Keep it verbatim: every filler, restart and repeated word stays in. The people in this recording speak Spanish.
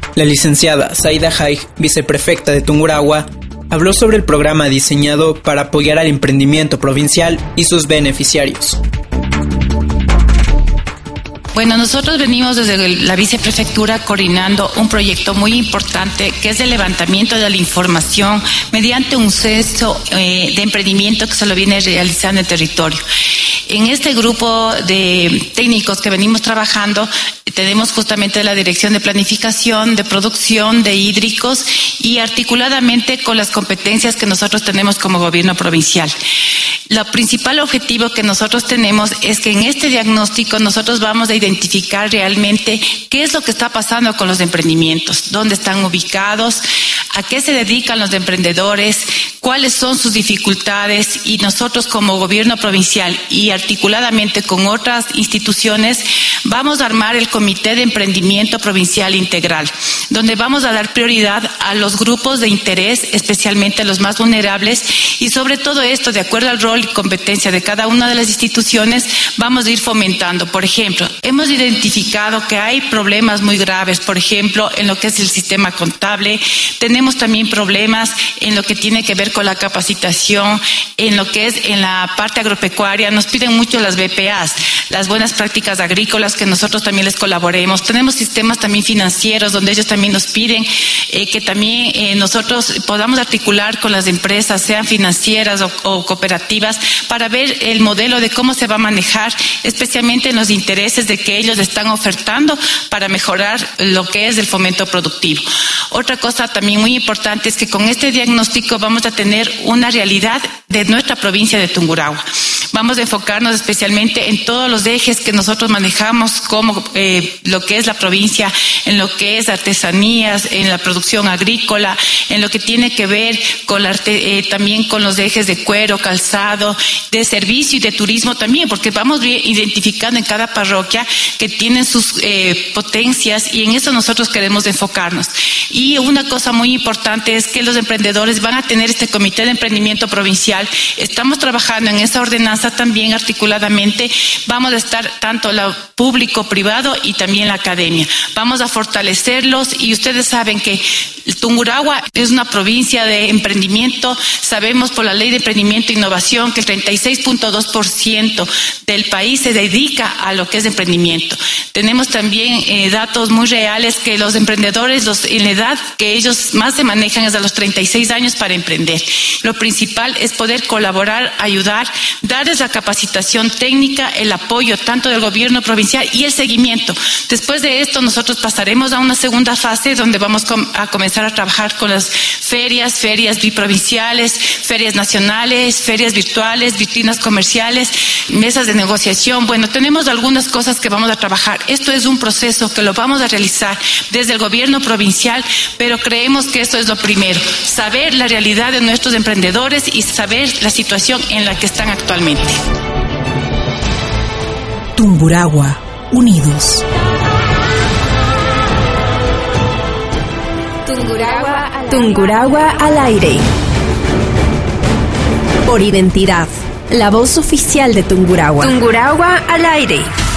La licenciada Zaida Haig, viceprefecta de Tungurahua, habló sobre el programa diseñado para apoyar al emprendimiento provincial y sus beneficiarios. Bueno, nosotros venimos desde la viceprefectura coordinando un proyecto muy importante que es el levantamiento de la información mediante un censo eh, de emprendimiento que se lo viene realizando en el territorio. En este grupo de técnicos que venimos trabajando, tenemos justamente la Dirección de Planificación, de Producción, de Hídricos y articuladamente con las competencias que nosotros tenemos como gobierno provincial. Lo principal objetivo que nosotros tenemos es que en este diagnóstico nosotros vamos a identificar realmente qué es lo que está pasando con los emprendimientos, dónde están ubicados, a qué se dedican los emprendedores, cuáles son sus dificultades, y nosotros como gobierno provincial y articuladamente con otras instituciones vamos a armar el Comité de Emprendimiento Provincial Integral, donde vamos a dar prioridad a los grupos de interés, especialmente a los más vulnerables, y sobre todo esto, de acuerdo al rol y competencia de cada una de las instituciones, vamos a ir fomentando. Por ejemplo, hemos identificado que hay problemas muy graves, por ejemplo, en lo que es el sistema contable. Tenemos también problemas en lo que tiene que ver con la capacitación, en lo que es en la parte agropecuaria. Nos piden mucho las B P As, las buenas prácticas agrícolas, que nosotros también les colaboremos. Tenemos sistemas también financieros donde ellos también nos piden eh, que también eh, nosotros podamos articular con las empresas, sean financieras o, o cooperativas, para ver el modelo de cómo se va a manejar, especialmente en los intereses de que ellos están ofertando para mejorar lo que es el fomento productivo. Otra cosa también muy importante es que con este diagnóstico vamos a tener una realidad de nuestra provincia de Tungurahua. Vamos a enfocarnos especialmente en todos los ejes que nosotros manejamos como eh, lo que es la provincia, en lo que es artesanías, en la producción agrícola, en lo que tiene que ver con la arte, eh, también con los ejes de cuero, calzado, de servicio y de turismo también, porque vamos identificando en cada parroquia que tienen sus eh, potencias, y en eso nosotros queremos enfocarnos. Y una cosa muy importante es que los emprendedores van a tener este comité de emprendimiento provincial. Estamos trabajando en esa ordenanza también articuladamente. Vamos a estar tanto lo público, privado y también la academia. Vamos a fortalecerlos, y ustedes saben que Tungurahua es una provincia de emprendimiento. Sabemos por la Ley de Emprendimiento e Innovación que el treinta y seis punto dos por ciento del país se dedica a lo que es emprendimiento. Tenemos también eh, datos muy reales que los emprendedores, los, en la edad que ellos más se manejan es a los treinta y seis años para emprender. Lo principal es poder colaborar, ayudar, darles la capacitación técnica, el apoyo tanto del gobierno provincial y el seguimiento. Después de esto nosotros pasaremos a una segunda fase donde vamos a comenzar a trabajar con las ferias, ferias biprovinciales, ferias nacionales, ferias virtuales, vitrinas comerciales, mesas de negociación. Bueno, tenemos algunas cosas que vamos a trabajar. Esto es un proceso que lo vamos a realizar desde el gobierno provincial, pero creemos que esto es lo primero, saber la realidad de nuestros emprendedores y saber la situación en la que están actualmente. Tungurahua, unidos. Tungurahua, Tungurahua al aire. Por identidad, la voz oficial de Tungurahua. Tungurahua al aire.